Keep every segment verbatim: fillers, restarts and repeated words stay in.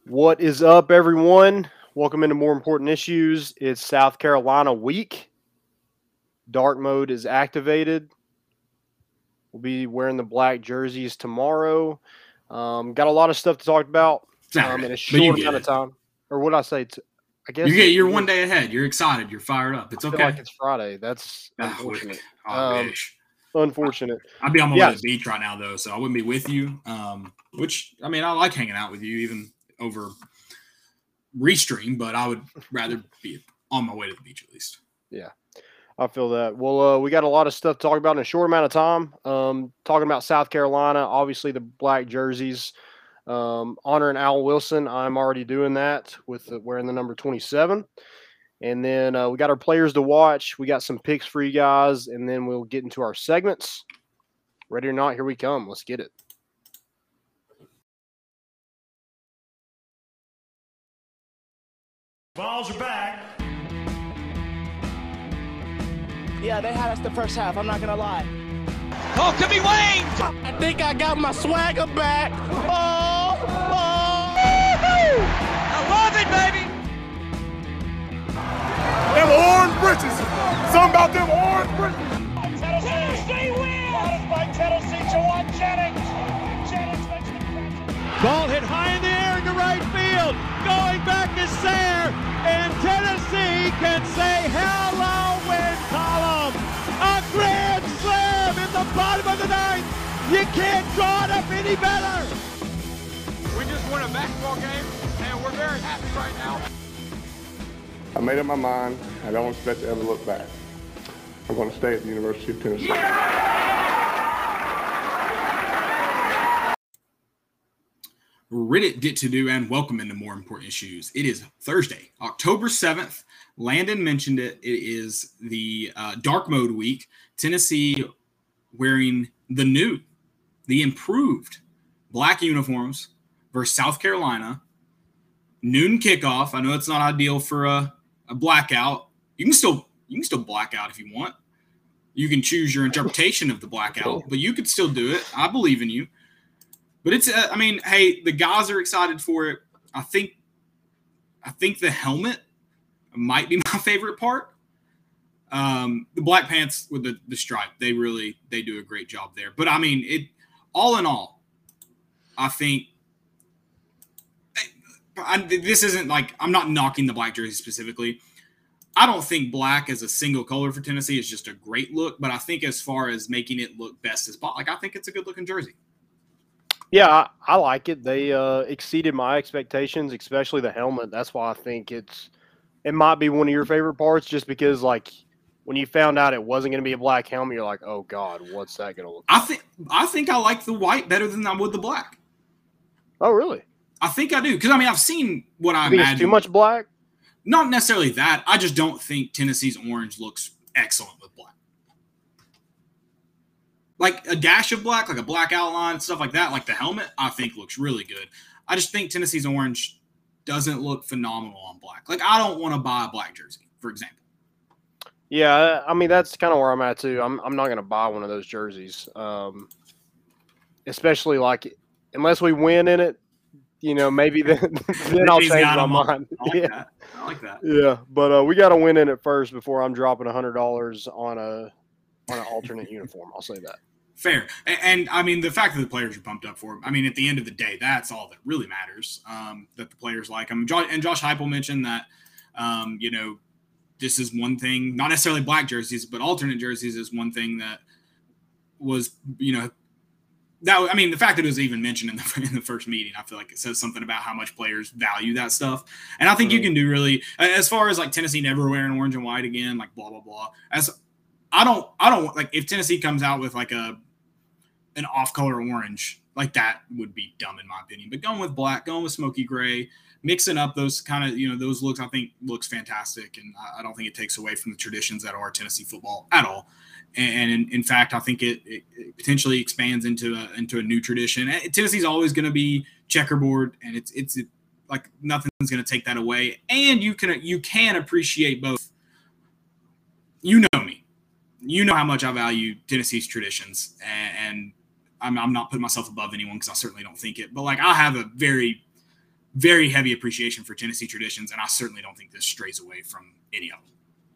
What is up, everyone? Welcome into More Important Issues. It's South Carolina week. Dark mode is activated. We'll be wearing the black jerseys tomorrow. Um, got a lot of stuff to talk about um, in a short amount of time. Or what I say? T- I guess you get you're one day ahead. You're excited. You're fired up. It's I okay. feel like it's Friday. That's oh, unfortunate. I um, wish. Unfortunate. I'd be on my yes. way to the beach right now, though, so I wouldn't be with you. Um, which I mean, I like hanging out with you, even over Restream, but I would rather be on my way to the beach at least. Yeah, I feel that. Well, uh, we got a lot of stuff to talk about in a short amount of time. Um, talking about South Carolina, obviously the black jerseys. Um, honoring Al Wilson, I'm already doing that with the, wearing the number twenty-seven. And then uh, we got our players to watch. We got some picks for you guys, and then we'll get into our segments. Ready or not, here we come. Let's get it. Balls are back. Yeah, they had us the first half. I'm not going to lie. Oh, could be Wayne. I think I got my swagger back. Oh, oh. I love it, baby. Them orange britches. Something about them orange britches. Tennessee wins. Brought by Tennessee, Jawan Jennings. Jennings makes the catch. Ball hit high in the air into right field. Going back to Sayre. And Tennessee can say hello, win column. A grand slam in the bottom of the ninth. You can't draw it up any better. We just won a basketball game, and we're very happy right now. I made up my mind. I don't expect to ever look back. I'm going to stay at the University of Tennessee. Reddit did to do and welcome into More Important Issues. It is Thursday, October seventh. Landon mentioned it. It is the uh, dark mode week. Tennessee wearing the new, the improved black uniforms versus South Carolina. Noon kickoff. I know it's not ideal for a, a blackout. You can still you can still black out if you want. You can choose your interpretation of the blackout, but you could still do it. I believe in you. But it's, uh, I mean, hey, the guys are excited for it. I think, I think the helmet might be my favorite part. Um, the black pants with the, the stripe, they really, they do a great job there. But I mean, it, all in all, I think, I, this isn't like, I'm not knocking the black jersey specifically. I don't think black as a single color for Tennessee is just a great look, but I think as far as making it look best as possible, like I think it's a good looking jersey. Yeah, I, I like it. They uh, exceeded my expectations, especially the helmet. That's why I think it's it might be one of your favorite parts, just because like when you found out it wasn't going to be a black helmet, you're like, oh God, what's that going to look like? I think I think I like the white better than I would the black. Oh, really? I think I do because I mean I've seen what I you think imagine. It's too much black? Not necessarily that. I just don't think Tennessee's orange looks excellent with black. Like a dash of black, like a black outline, stuff like that, like the helmet, I think looks really good. I just think Tennessee's orange doesn't look phenomenal on black. Like I don't want to buy a black jersey, for example. Yeah, I mean that's kind of where I'm at too. I'm I'm not going to buy one of those jerseys, um, especially like unless we win in it. You know, maybe then, then I'll change my mind. I like yeah. that. I like that. Yeah, but uh, we got to win in it first before I'm dropping a hundred dollars on a on an alternate uniform. I'll say that. Fair. And, and, I mean, the fact that the players are pumped up for it, I mean, at the end of the day, that's all that really matters, um, that the players like them. And Josh Heupel mentioned that, um, you know, this is one thing, not necessarily black jerseys, but alternate jerseys is one thing that was, you know, that I mean, the fact that it was even mentioned in the, in the first meeting, I feel like it says something about how much players value that stuff. And I think mm-hmm. you can do really, as far as like Tennessee never wearing orange and white again, like blah, blah, blah. As I don't, I don't like if Tennessee comes out with like a, an off-color orange, like that would be dumb in my opinion. But going with black, going with smoky gray, mixing up those kind of, you know, those looks, I think looks fantastic. And I don't think it takes away from the traditions that are Tennessee football at all. And in, in fact, I think it, it, it potentially expands into a into a new tradition. Tennessee's always going to be checkerboard, and it's it's it, like nothing's going to take that away. And you can you can appreciate both. You know me, you know how much I value Tennessee's traditions, and, and I'm, I'm not putting myself above anyone because I certainly don't think it. But like I have a very very heavy appreciation for Tennessee traditions, and I certainly don't think this strays away from any of them.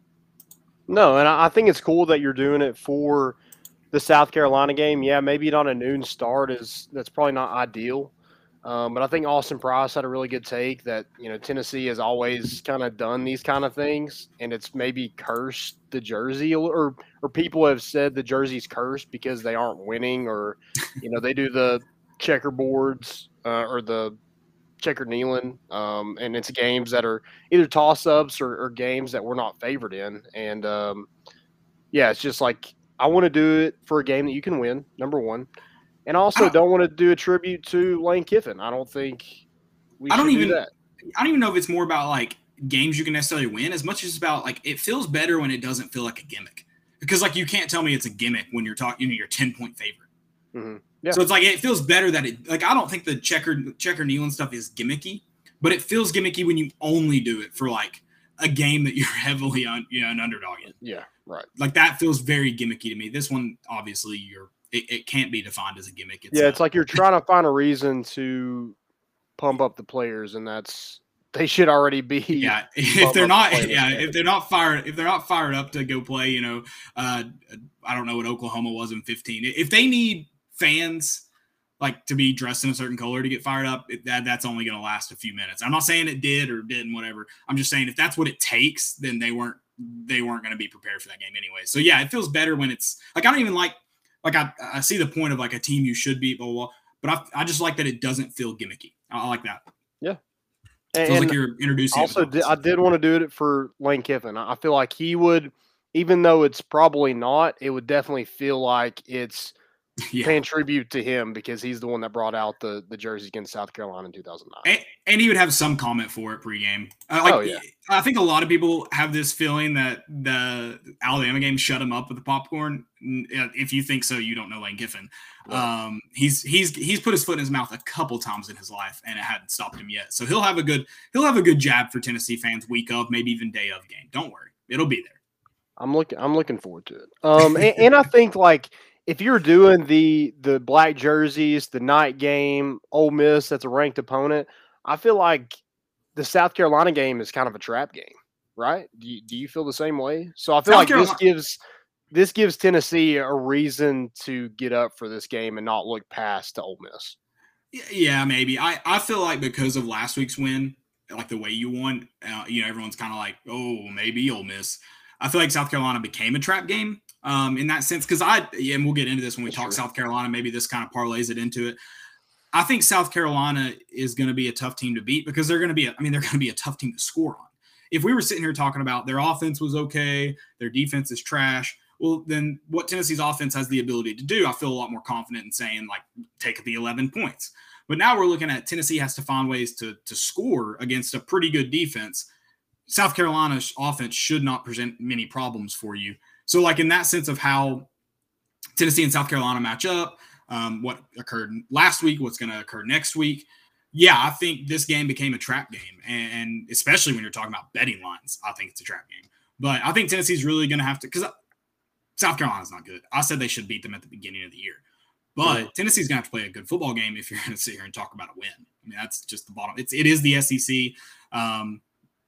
No, and I think it's cool that you're doing it for the South Carolina game. Yeah, maybe not a noon start is that's probably not ideal. Um, but I think Austin Price had a really good take that, you know, Tennessee has always kind of done these kind of things, and it's maybe cursed the jersey, or or people have said the jersey's cursed because they aren't winning, or, you know, they do the checkerboards uh, or the checker kneeling, um, and it's games that are either toss-ups or, or games that we're not favored in. And, um, yeah, it's just like I want to do it for a game that you can win, number one. And I also I don't, don't want to do a tribute to Lane Kiffin. I don't think we I don't should even, do that. I don't even know if it's more about, like, games you can necessarily win as much as it's about, like, it feels better when it doesn't feel like a gimmick. Because, like, you can't tell me it's a gimmick when you're talking, you know, you're ten-point favorite. Mm-hmm. Yeah. So it's like it feels better that it – like, I don't think the checker, checker kneeling stuff is gimmicky, but it feels gimmicky when you only do it for, like, a game that you're heavily on, you know, an underdog in. Yeah, right. Like, that feels very gimmicky to me. This one, obviously, you're – It, it can't be defined as a gimmick. It's yeah, a, it's like you're trying to find a reason to pump up the players, and that's they should already be. Yeah, if they're not, the yeah, if they're not fired, if they're not fired up to go play, you know, uh, I don't know what Oklahoma was in fifteen. If they need fans like to be dressed in a certain color to get fired up, it, that that's only going to last a few minutes. I'm not saying it did or didn't, whatever. I'm just saying if that's what it takes, then they weren't they weren't going to be prepared for that game anyway. So yeah, it feels better when it's like I don't even like. Like, I, I see the point of, like, a team you should beat, blah, blah, blah. But I, I just like that it doesn't feel gimmicky. I, I like that. Yeah. It feels and like you're introducing Also, did, I did want to do it for Lane Kiffin. I feel like he would, even though it's probably not, it would definitely feel like it's yeah. paying tribute to him because he's the one that brought out the, the jersey against South Carolina in two thousand nine. And, and he would have some comment for it pregame. Uh, like, oh, yeah. I think a lot of people have this feeling that the Alabama game shut him up with the popcorn. If you think so, you don't know Lane Kiffin. Right. Um, he's he's he's put his foot in his mouth a couple times in his life, and it hadn't stopped him yet. So he'll have a good he'll have a good jab for Tennessee fans week of, maybe even day of game. Don't worry, it'll be there. I'm looking I'm looking forward to it. Um, and, and I think like. If you're doing the the black jerseys, the night game, Ole Miss, that's a ranked opponent, I feel like the South Carolina game is kind of a trap game, right? Do you, do you feel the same way? So I feel South like Carolina- this gives this gives Tennessee a reason to get up for this game and not look past to Ole Miss. Yeah, maybe. I, I feel like because of last week's win, like the way you won, uh, you know, everyone's kind of like, oh, maybe Ole Miss. I feel like South Carolina became a trap game. Um, in that sense, because I, yeah, and we'll get into this when we That's talk true. South Carolina, maybe this kind of parlays it into it. I think South Carolina is going to be a tough team to beat because they're going to be, a, I mean, they're going to be a tough team to score on. If we were sitting here talking about their offense was okay, their defense is trash, well, then what Tennessee's offense has the ability to do, I feel a lot more confident in saying, like, take the eleven points. But now we're looking at Tennessee has to find ways to, to score against a pretty good defense. South Carolina's offense should not present many problems for you. So, like, in that sense of how Tennessee and South Carolina match up, um, what occurred last week, what's going to occur next week, yeah, I think this game became a trap game. And, and especially when you're talking about betting lines, I think it's a trap game. But I think Tennessee's really going to have to – because South Carolina's not good. I said they should beat them at the beginning of the year. But yeah. Tennessee's going to have to play a good football game if you're going to sit here and talk about a win. I mean, that's just the bottom. It's, it is the S E C. Um,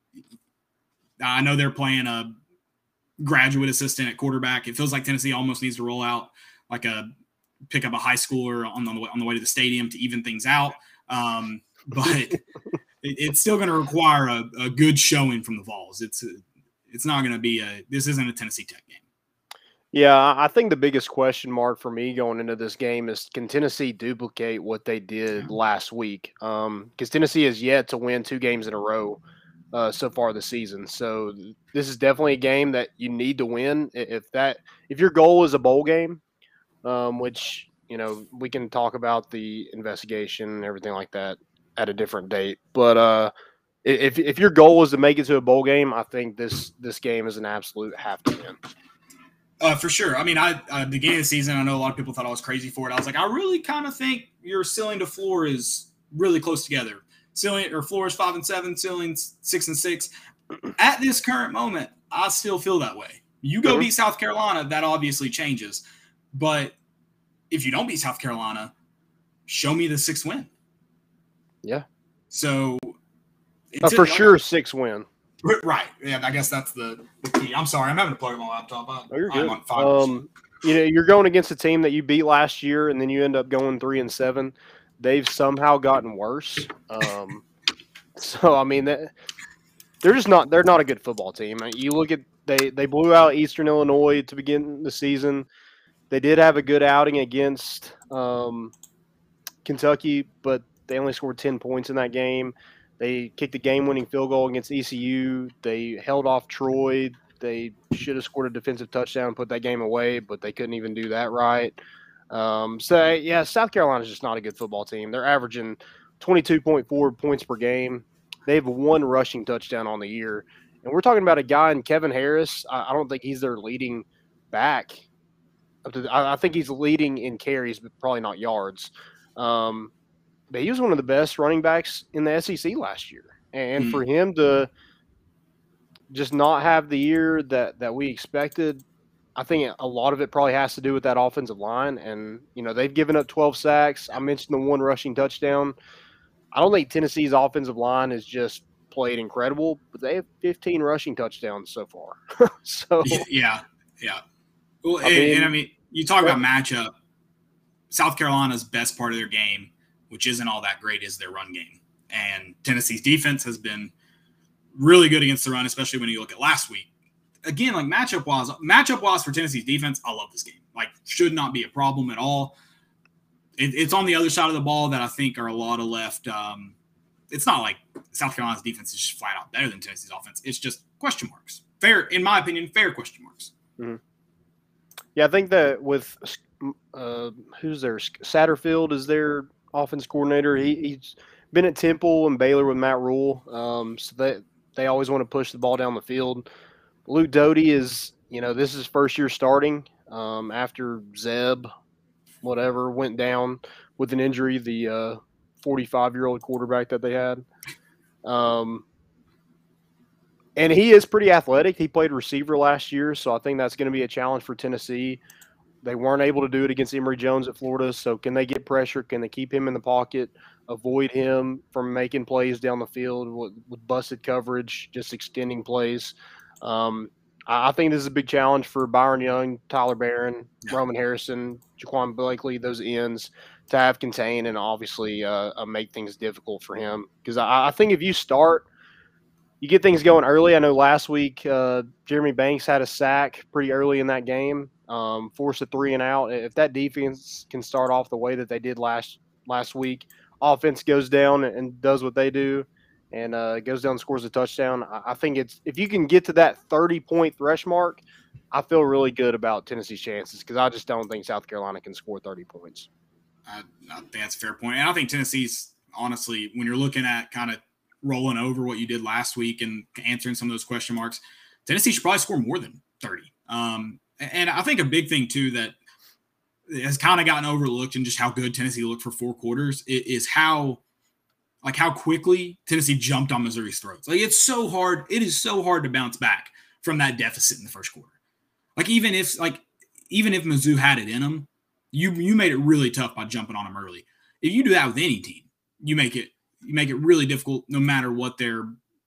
I know they're playing a – graduate assistant at quarterback. It feels like Tennessee almost needs to roll out like a pick up a high schooler on the way, on the way to the stadium to even things out. Um, but it, it's still going to require a, a good showing from the Vols. It's it's not going to be a this isn't a Tennessee Tech game. Yeah, I think the biggest question mark for me going into this game is can Tennessee duplicate what they did last week? Um, because Tennessee has yet to win two games in a row. Uh, so far this season. So this is definitely a game that you need to win. If that, if your goal is a bowl game, um, which, you know, we can talk about the investigation and everything like that at a different date. But uh, if if your goal is to make it to a bowl game, I think this this game is an absolute have to win. Uh, for sure. I mean, I uh, beginning of the season, I know a lot of people thought I was crazy for it. I was like, I really kind of think your ceiling to floor is really close together. Ceiling or floor is five and seven, ceiling six and six. At this current moment, I still feel that way. You go mm-hmm. beat South Carolina, that obviously changes. But if you don't beat South Carolina, show me the sixth win. Yeah. So uh, for sure, six win. Right. Yeah, I guess that's the, the key. I'm sorry. I'm having to plug my laptop. I, oh, you're I'm good. on five. Um, you know, you're going against a team that you beat last year, and then you end up going three and seven. They've somehow gotten worse. Um, so I mean, that, they're just not. They're not a good football team. You look at they they blew out Eastern Illinois to begin the season. They did have a good outing against um, Kentucky, but they only scored ten points in that game. They kicked a game-winning field goal against E C U. They held off Troy. They should have scored a defensive touchdown and put that game away, but they couldn't even do that right. Um, so, yeah, South Carolina is just not a good football team. They're averaging twenty-two point four points per game. They have one rushing touchdown on the year. And we're talking about a guy in Kevin Harris. I, I don't think he's their leading back. I, I think he's leading in carries, but probably not yards. Um But he was one of the best running backs in the S E C last year. And mm. for him to just not have the year that, that we expected, I think a lot of it probably has to do with that offensive line. And, you know, they've given up twelve sacks. I mentioned the one rushing touchdown. I don't think Tennessee's offensive line has just played incredible, but they have fifteen rushing touchdowns so far. so Yeah, yeah. Well, I and, mean, and I mean, you talk about matchup. South Carolina's best part of their game, which isn't all that great, is their run game. And Tennessee's defense has been really good against the run, especially when you look at last week. Again, like matchup-wise, matchup-wise for Tennessee's defense, I love this game. Like, should not be a problem at all. It, it's on the other side of the ball that I think are a lot of left. Um, it's not like South Carolina's defense is just flat out better than Tennessee's offense. It's just question marks. Fair, in my opinion, fair question marks. Mm-hmm. Yeah, I think that with uh, who's there? Satterfield is their offense coordinator. He, he's been at Temple and Baylor with Matt Rule. Um, so they, they always want to push the ball down the field. Luke Doty is, you know, this is his first year starting um, after Zeb, whatever, went down with an injury, the uh, forty-five-year-old quarterback that they had. Um, and he is pretty athletic. He played receiver last year, so I think that's going to be a challenge for Tennessee. They weren't able to do it against Emory Jones at Florida, so can they get pressure? Can they keep him in the pocket, avoid him from making plays down the field with, with busted coverage, just extending plays? Um, I, I think this is a big challenge for Byron Young, Tyler Barron, yeah. Roman Harrison, Jaquan Blakely, those ends, to have contain and obviously uh, uh, make things difficult for him. Because I, I think if you start – you get things going early. I know last week uh, Jeremy Banks had a sack pretty early in that game, um, forced a three and out. If that defense can start off the way that they did last last week, offense goes down and does what they do, and uh, goes down and scores a touchdown. I, I think it's if you can get to that thirty-point thresh mark, I feel really good about Tennessee's chances because I just don't think South Carolina can score thirty points. I, I think that's a fair point. And I think Tennessee's, honestly, when you're looking at kind of rolling over what you did last week and answering some of those question marks, Tennessee should probably score more than thirty. Um, and I think a big thing, too, that has kind of gotten overlooked and just how good Tennessee looked for four quarters is how, like, how quickly Tennessee jumped on Missouri's throats. Like, it's so hard. It is so hard to bounce back from that deficit in the first quarter. Like, even if, like, even if Mizzou had it in them, you, you made it really tough by jumping on them early. If you do that with any team, you make it, you make it really difficult no matter what they're,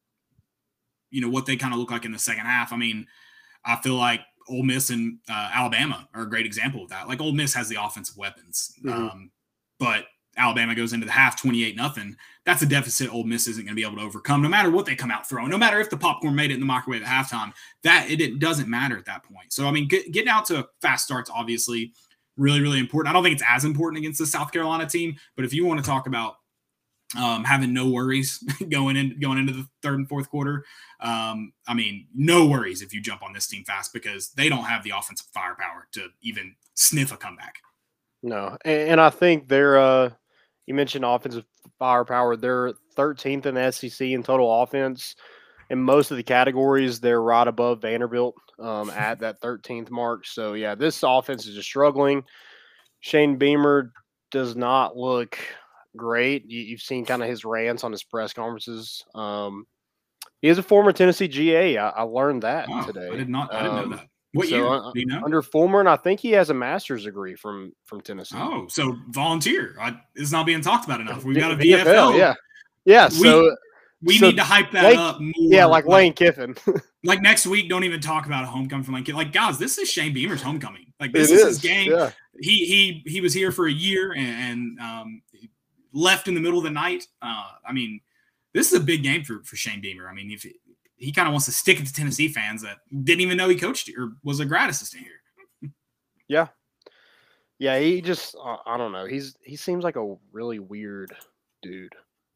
you know, what they kind of look like in the second half. I mean, I feel like Ole Miss and uh, Alabama are a great example of that. Like, Ole Miss has the offensive weapons, mm-hmm. um, but Alabama goes into the half twenty-eight nothing. That's a deficit Ole Miss isn't going to be able to overcome, no matter what they come out throwing, no matter if the popcorn made it in the microwave at halftime. That it, it doesn't matter at that point. So, I mean, get, getting out to fast starts, obviously, really, really important. I don't think it's as important against the South Carolina team, but if you want to talk about Um, having no worries going in going into the third and fourth quarter. Um, I mean, no worries if you jump on this team fast because they don't have the offensive firepower to even sniff a comeback. No, and, and I think they're uh, you mentioned offensive firepower. They're thirteenth in the S E C in total offense. In most of the categories, they're right above Vanderbilt um, at that thirteenth mark. So, yeah, this offense is just struggling. Shane Beamer does not look – great. You've seen kind of his rants on his press conferences. Um, he is a former Tennessee G A. I, I learned that wow, today. I did not. I didn't um, know that. What so year? Uh, Do you know? Under Fulmer, and I think he has a master's degree from from Tennessee. Oh, so volunteer. I, it's not being talked about enough. We've got a V F L, V F L. Yeah, Yeah, we, so we so need to hype that Lane, up more. Yeah, like Lane Kiffin. Like next week, don't even talk about a homecoming for Lane Kiffin. Like, guys, this is Shane Beamer's homecoming. Like, this It is, is, his game. yeah. He he he was here for a year and, and um, left in the middle of the night. Uh, I mean, this is a big game for, for Shane Beamer. I mean, if he, he kind of wants to stick it to Tennessee fans that didn't even know he coached or was a grad assistant here. Yeah. Yeah, he just uh, I don't know. He's he seems like a really weird dude.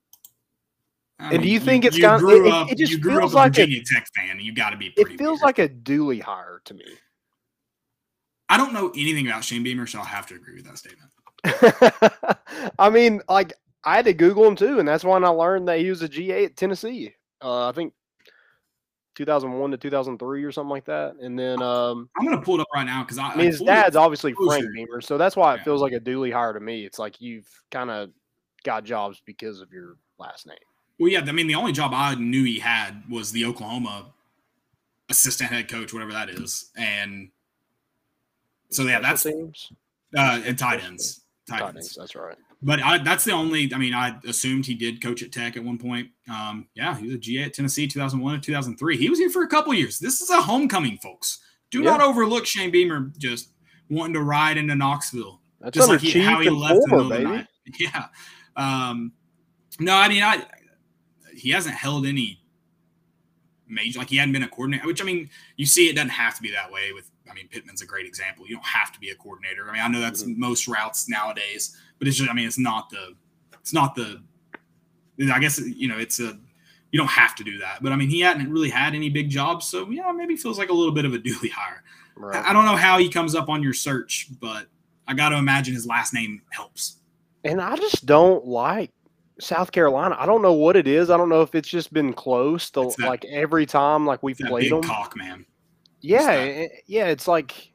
I And mean, do you think it's you kind of grew it, up, it just you grew feels up a like Virginia a, Tech fan, and you got to be pretty it feels weird. like a Dooley hire to me. I don't know anything about Shane Beamer, so I'll have to agree with that statement. I mean, like I had to Google him too, and that's when I learned that he was a G A at Tennessee. Uh, I think two thousand one to two thousand three or something like that. And then um, I'm gonna pull it up right now because I, I mean, I his dad's obviously Frank Hoosier. Beamer, so that's why it Yeah. feels like a Dooley hire to me. It's like you've kind of got jobs because of your last name. Well, yeah, I mean, the only job I knew he had was the Oklahoma assistant head coach, whatever that is, and so yeah, that's teams. uh, and tight ends, tight Tight ends. ends, that's right. But I, that's the only. I mean, I assumed he did coach at Tech at one point. Um, yeah, he was a G A at Tennessee, two thousand one to two thousand three. He was here for a couple years. This is a homecoming, folks. Do Yeah. not overlook Shane Beamer just wanting to ride into Knoxville, That's just under like he, Chief how he and left in the Former, middle of the baby. night. Yeah. Um, no, I mean, I he hasn't held any major, like he hadn't been a coordinator, which I mean, you see, it doesn't have to be that way with, I mean, Pittman's a great example. You don't have to be a coordinator. I mean, I know that's Mm-hmm. most routes nowadays, but it's just, I mean, it's not the, it's not the, I guess, you know, it's a, you don't have to do that. But I mean, he hadn't really had any big jobs. So, yeah, maybe feels like a little bit of a Dooley hire. Right. I don't know how he comes up on your search, but I got to imagine his last name helps. And I just don't like South Carolina. I don't know what it is. I don't know if it's just been close to It's that- like every time like we've That played big them. cock, man. Yeah, that. it- yeah. It's like,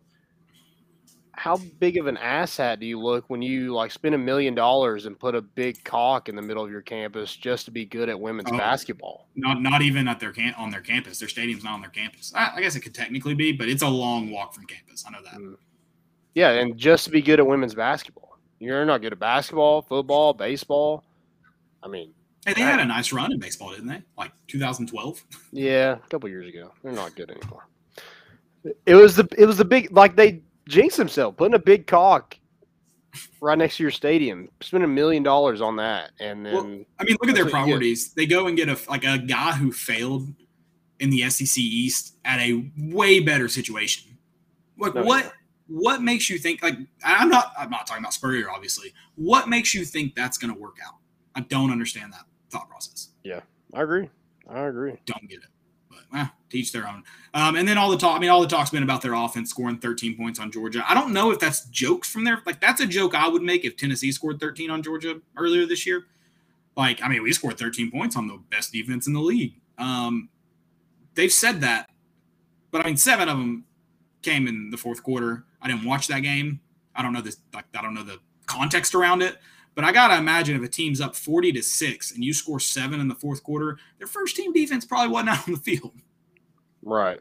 how big of an asshat do you look when you like spend a million dollars and put a big cock in the middle of your campus just to be good at women's Oh. basketball? Not not even at their camp on their campus. Their stadium's not on their campus. I, I guess it could technically be, but it's a long walk from campus. I know that. Mm. Yeah, and just to be good at women's basketball. You're not good at basketball, football, baseball. I mean, Hey, they had a nice run in baseball, didn't they? Like two thousand twelve. yeah, a couple years ago. They're not good anymore. It was the it was the big like they jinxed themselves putting a big cock right next to your stadium, spending a million dollars on that, and then Well, I mean, look at their That's what you get. priorities. They go and get a like a guy who failed in the S E C East at a way better situation. Like No, what yeah. what makes you think like I'm not I'm not talking about Spurrier, obviously. What makes you think that's going to work out? I don't understand that thought process. I agree. I agree. Don't get it. But eh, teach their own. Um, and then all the talk, I mean, all the talk's been about their offense scoring thirteen points on Georgia. I don't know if that's jokes from there. Like, that's a joke I would make if Tennessee scored thirteen on Georgia earlier this year. Like, I mean, we scored thirteen points on the best defense in the league. Um, they've said that. But, I mean, seven of them came in the fourth quarter. I didn't watch that game. I don't know this. Like, I don't know the context around it. But I got to imagine if a team's up forty to six and you score seven in the fourth quarter, their first team defense probably wasn't out on the field. Right.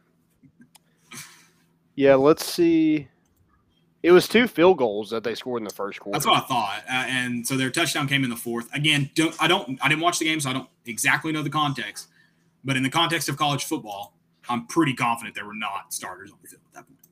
Yeah, let's see. It was two field goals that they scored in the first quarter. That's what I thought. Uh, and so their touchdown came in the fourth. Again, don't, I don't I didn't watch the game, so I don't exactly know the context. But in the context of college football, I'm pretty confident there were not starters on the field at that point.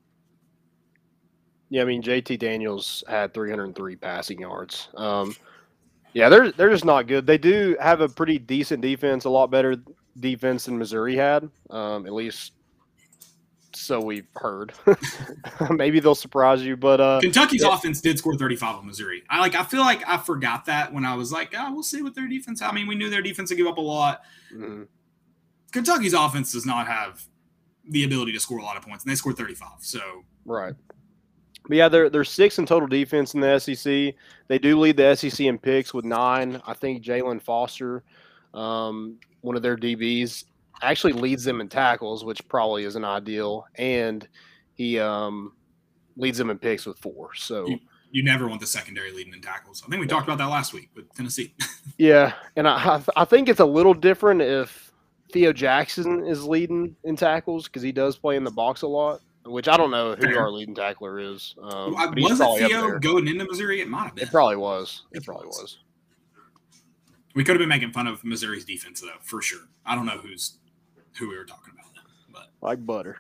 Yeah, I mean, J T Daniels had three hundred three passing yards. Um, yeah, they're they're just not good. They do have a pretty decent defense, a lot better defense than Missouri had, um, at least so we've heard. Maybe they'll surprise you, but uh, Kentucky's yeah. offense did score thirty-five on Missouri. I like. I feel like I forgot that when I was like, oh, we'll see what their defense. I mean, we knew their defense would give up a lot. mhm. Kentucky's offense does not have the ability to score a lot of points, and they scored thirty-five. So Right. But yeah, they're they're sixth in total defense in the S E C. They do lead the S E C in picks with nine. I think Jalen Foster, um, one of their D Bs, actually leads them in tackles, which probably isn't ideal, and he um, leads them in picks with four. So you, you never want the secondary leading in tackles. I think we talked about that last week with Tennessee. yeah, and I I- I think it's a little different if Theo Jackson is leading in tackles because he does play in the box a lot. Which I don't know who Fair. our leading tackler is. Um, but he's was it probably up Theo there. going into Missouri? It might have been. It probably was. It It probably was. was. We could have been making fun of Missouri's defense, though, for sure. I don't know who's who we were talking about, but like butter.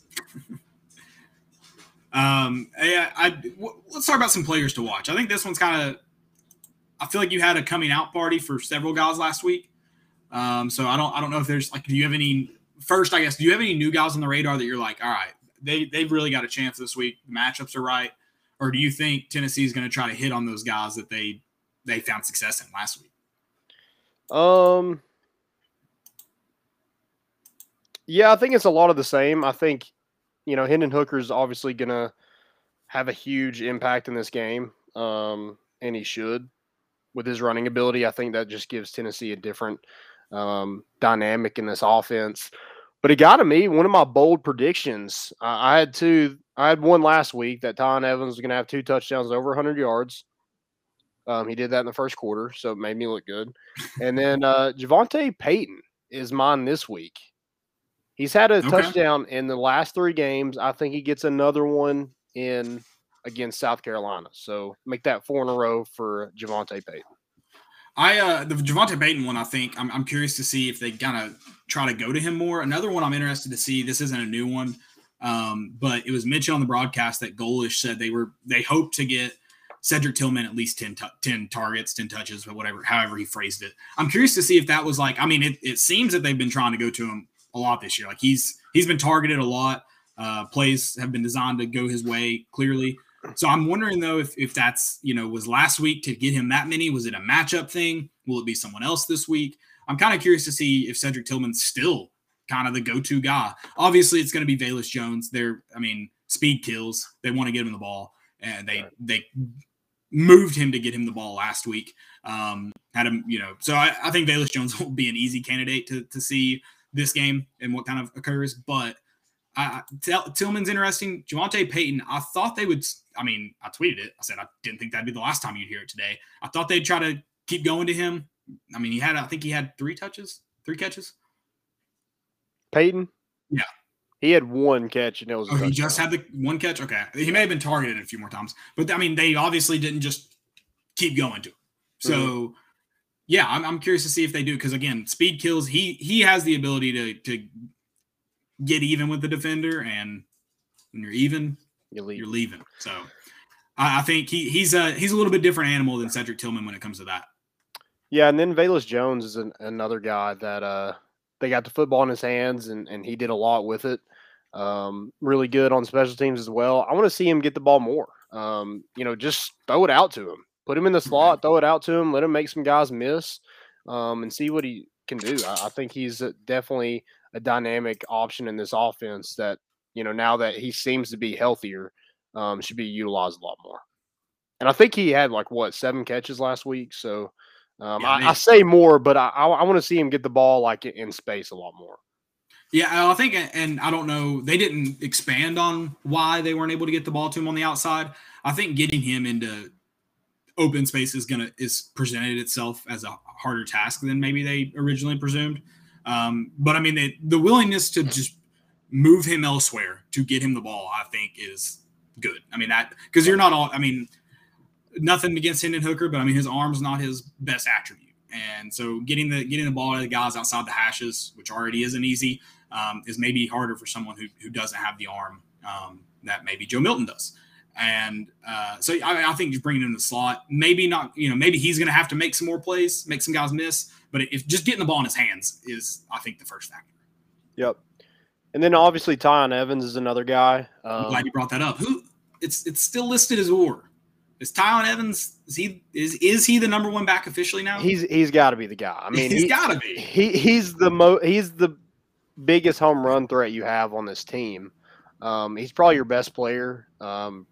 um, I, I, w- let's talk about some players to watch. I think this one's kind of. I feel like you had a coming out party for several guys last week. Um, so I don't, I don't know if there's like, do you have any first? I guess, do you have any new guys on the radar that you're like, all right, they they've really got a chance this week. The matchups are right, or do you think Tennessee is going to try to hit on those guys that they they found success in last week? Um, yeah, I think it's a lot of the same. I think, you know, Hendon Hooker is obviously going to have a huge impact in this game, um, and he should with his running ability. I think that just gives Tennessee a different um, dynamic in this offense. But it got to me, one of my bold predictions. Uh, I had two. I had one last week that Tyon Evans was going to have two touchdowns over one hundred yards. Um, he did that in the first quarter, so it made me look good. And then uh, Javonte Payton is mine this week. He's had a okay. touchdown in the last three games. I think he gets another one in against South Carolina. So make that four in a row for Javonte Payton. I uh, the Javonte Payton one, I think I'm, I'm curious to see if they kind of try to go to him more. Another one I'm interested to see. This isn't a new one, um, but it was mentioned on the broadcast that Golish said they were they hoped to get Cedric Tillman at least ten, t- ten targets, ten touches, but whatever, however he phrased it. I'm curious to see if that was like, I mean, it, it seems that they've been trying to go to him a lot this year. Like he's, he's been targeted a lot. Uh, plays have been designed to go his way clearly. So I'm wondering though, if, if that's, you know, was last week to get him that many, was it a matchup thing? Will it be someone else this week? I'm kind of curious to see if Cedric Tillman's still kind of the go-to guy. Obviously it's going to be Velus Jones. They're, I mean, speed kills. They want to get him the ball, and they, they, moved him to get him the ball last week. Um, had him, you know, so I, I think Velus Jones will be an easy candidate to to see this game and what kind of occurs. But I, I, Tillman's interesting. Javonte Payton, I thought they would, I mean, I tweeted it. I said I didn't think that'd be the last time you'd hear it today. I thought they'd try to keep going to him. I mean, he had, I think he had three touches, three catches. Payton? Yeah. He had one catch, and it was. Oh, he just had the one catch? Okay. He may have been targeted a few more times. But, I mean, they obviously didn't just keep going to him. So, mm-hmm. yeah, I'm, I'm curious to see if they do. Because, again, speed kills. He he has the ability to to get even with the defender. And when you're even, you leave. you're leaving. So, I, I think he he's a, he's a little bit different animal than Cedric Tillman when it comes to that. Yeah, and then Velus Jones is an, another guy that uh, – they got the football in his hands, and, and he did a lot with it. Um, really good on special teams as well. I want to see him get the ball more. Um, you know, just throw it out to him. Put him in the slot, throw it out to him, let him make some guys miss, um, and see what he can do. I, I think he's a, definitely a dynamic option in this offense that, you know, now that he seems to be healthier, um, should be utilized a lot more. And I think he had, like, what, seven catches last week, so – Um, yeah, I, I say more, but I, I, I want to see him get the ball like in space a lot more. Yeah, I think, and I don't know, they didn't expand on why they weren't able to get the ball to him on the outside. I think getting him into open space is gonna is presented itself as a harder task than maybe they originally presumed. Um, but I mean, they, the willingness to just move him elsewhere to get him the ball, I think, is good. I mean that because you're not all. I mean. Nothing against Hendon Hooker, but I mean his arm's not his best attribute, and so getting the getting the ball to the guys outside the hashes, which already isn't easy, um, is maybe harder for someone who who doesn't have the arm um, that maybe Joe Milton does. And uh, so I, I think just bringing him in the slot, maybe not, you know, maybe he's going to have to make some more plays, make some guys miss, but if just getting the ball in his hands is, I think, the first factor. Yep. And then obviously Tyon Evans is another guy. Um, I'm glad you brought that up. Who it's it's still listed as Orr. Is Tyon Evans, is he is is he the number one back officially now? He's he's got to be the guy. I mean, he's he, got to be. He he's the mo he's the biggest home run threat you have on this team. Um, he's probably your best player. Um,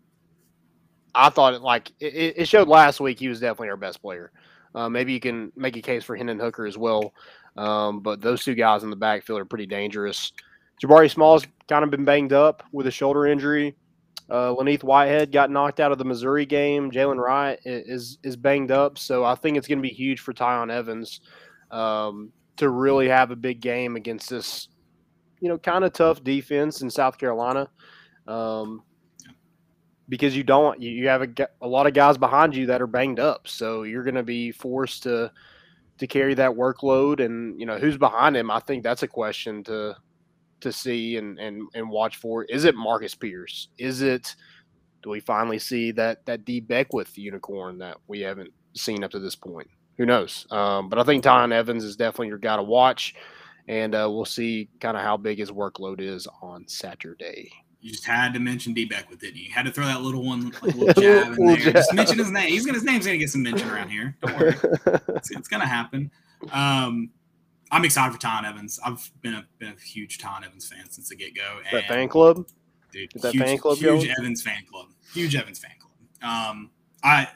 I thought it like it, it showed last week. He was definitely our best player. Uh, maybe you can make a case for Hendon Hooker as well. Um, but those two guys in the backfield are pretty dangerous. Jabari Small's kind of been banged up with a shoulder injury. Uh, Laneith Whitehead got knocked out of the Missouri game. Jalen Wright is is banged up, so I think it's going to be huge for Tyon Evans um, to really have a big game against this, you know, kind of tough defense in South Carolina, um, because you don't you, you have a, a lot of guys behind you that are banged up, so you're going to be forced to to carry that workload, and you know who's behind him. I think that's a question to to see and and and watch for. Is it Marcus Pierce? Is it? Do we finally see that that D Beckwith unicorn that we haven't seen up to this point? Who knows? Um, but I think Tyon Evans is definitely your guy to watch, and uh, we'll see kind of how big his workload is on Saturday. You just had to mention D Beckwith, didn't you? You had to throw that little one, like, little jab in there. Jab. Just mention his name. He's gonna, his name's going to get some mention around here. Don't worry. It's, it's going to happen. Um, I'm excited for Tyon Evans. I've been a, been a huge Tyon Evans fan since the get-go. That fan club? Dude, Is that huge, fan club huge going? Evans fan club. Huge Evans fan club. Um, I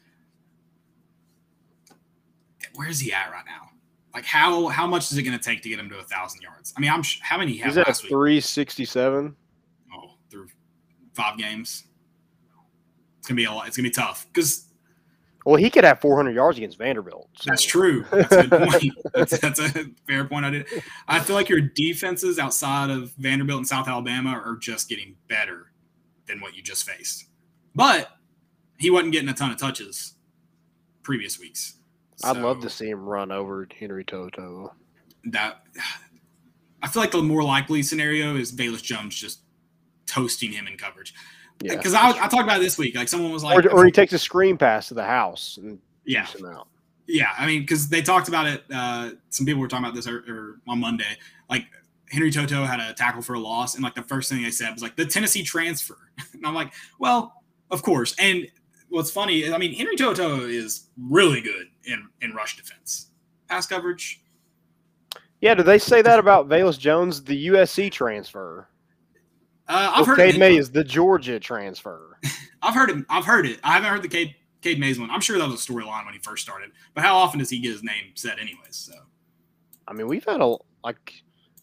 where's he at right now? Like how how much is it going to take to get him to a thousand yards? I mean, I'm how many he had He's at last week? three sixty-seven. Oh, through five games. It's gonna be a lot. It's gonna be tough because Well, he could have four hundred yards against Vanderbilt. So. that's true. That's a good point. That's, that's a fair point. I did. I feel like your defenses outside of Vanderbilt and South Alabama are just getting better than what you just faced. But he wasn't getting a ton of touches previous weeks. I'd So love to see him run over Henry Toto. that. I feel like the more likely scenario is Velus Jones just toasting him in coverage. Yeah, Because I, I talked about it this week. Like someone was like, or, or he takes a screen pass to the house and yeah, keeps him out. yeah. I mean, because they talked about it. Uh, some people were talking about this or, or on Monday. Like Henry Toto had a tackle for a loss, and like the first thing they said was like the Tennessee transfer. And I'm like, well, of course. And what's funny is, I mean, Henry Toto is really good in in rush defense, pass coverage. Yeah, did they say that about Velus Jones, the U S C transfer? Uh, I've Well, heard Cade it. Mays, the Georgia transfer. I've heard it. I've heard it. I haven't heard the Cade, Cade Mays one. I'm sure that was a storyline when he first started. But how often does he get his name said, anyways? So I mean, we've had a like.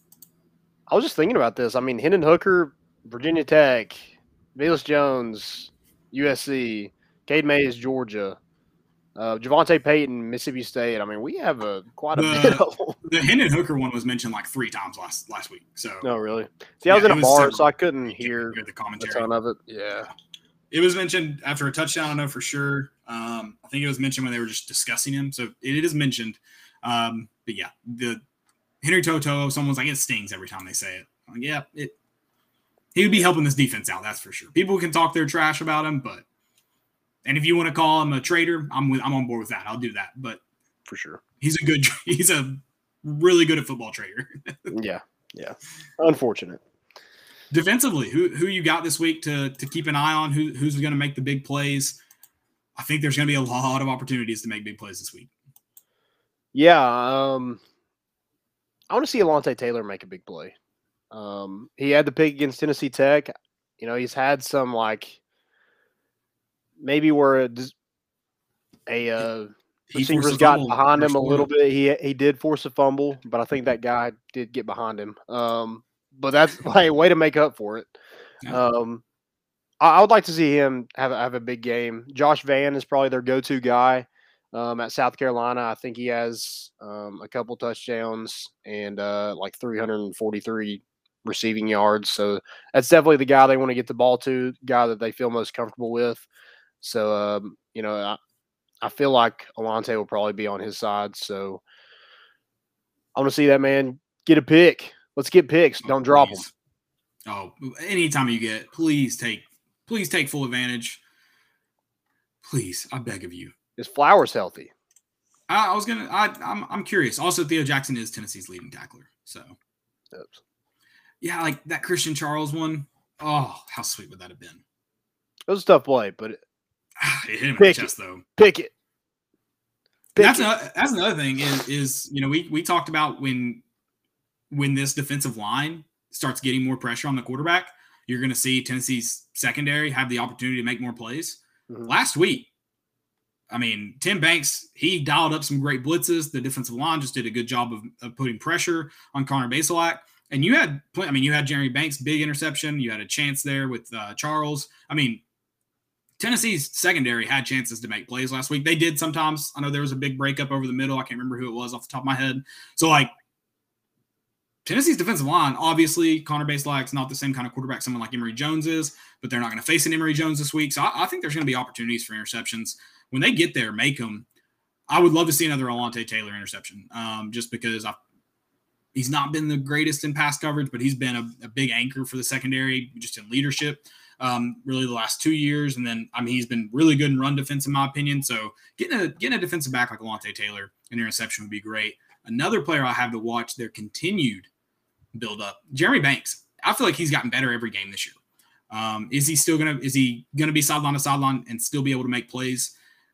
I was just thinking about this. I mean, Hendon Hooker, Virginia Tech, Velus Jones, U S C, Cade Mays, Georgia, uh, Javonte Payton, Mississippi State. I mean, we have a quite a The- bit of them. the Hendon Hooker one was mentioned like three times last last week. So No, really. See, I was Yeah, in it a was bar, several. so I couldn't you can hear hear the a commentary. ton of it. Yeah. It was mentioned after a touchdown, I know for sure. Um, I think it was mentioned when they were just discussing him. So it, it is mentioned. Um, but yeah, the Henry Toto, someone's like, it stings every time they say it. I'm like, yeah, it he would be helping this defense out, that's for sure. People can talk their trash about him, but and if you want to call him a traitor, I'm with, I'm on board with that. I'll do that. But For sure. he's a good he's a really good at football traitor. Yeah. Yeah. Unfortunate. Defensively, who who you got this week to to keep an eye on? Who who's going to make the big plays? I think there's going to be a lot of opportunities to make big plays this week. Yeah. Um, I want to see Alontae Taylor make a big play. Um, he had the pick against Tennessee Tech. You know, he's had some like maybe where a, a uh, He receivers forced a got fumble behind him first a little quarter. bit. He he did force a fumble, but I think that guy did get behind him. Um, but that's like way to make up for it. Yeah. Um, I, I would like to see him have a, have a big game. Josh Vann is probably their go-to guy um, at South Carolina. I think he has um, a couple touchdowns and uh, like three hundred forty-three receiving yards. So that's definitely the guy they want to get the ball to, guy that they feel most comfortable with. So um, you know, I, I feel like Alontae will probably be on his side. So I want to see that man get a pick. Let's get picks. Don't drop them. Please. Oh, anytime you get, please take, please take full advantage. Please, I beg of you. Is Flowers healthy? I, I was gonna. I, I'm. I'm curious. Also, Theo Jackson is Tennessee's leading tackler. So, Oops. yeah, like that Christian Charles one. Oh, how sweet would that have been? It was a tough play, but it, It hit him in the Pick it. chest though. pick it. Pick That's it. another, that's another thing is is you know we we talked about when when this defensive line starts getting more pressure on the quarterback, you're going to see Tennessee's secondary have the opportunity to make more plays. Mhm. Last week, I mean, Tim Banks, he dialed up some great blitzes. The defensive line just did a good job of, of putting pressure on Connor Baselak. And you had, I mean, you had Jeremy Banks' big interception. You had a chance there with uh, Charles. I mean, Tennessee's secondary had chances to make plays last week. They did sometimes. I know there was a big breakup over the middle. I can't remember who it was off the top of my head. So, like, Tennessee's defensive line, obviously, Connor Baselak's not the same kind of quarterback someone like Emory Jones is, but they're not going to face an Emory Jones this week. So I, I think there's going to be opportunities for interceptions. When they get there, make them. I would love to see another Alontae Taylor interception, um, just because I, he's not been the greatest in pass coverage, but he's been a, a big anchor for the secondary, just in leadership, um, really the last two years. And then, I mean, he's been really good in run defense, in my opinion. So getting a getting a defensive back like Alontae Taylor, an interception would be great. Another player I have to watch their continued build up, Jeremy Banks. I feel like he's gotten better every game this year. Um, is he still gonna is he gonna be sideline to sideline and still be able to make plays?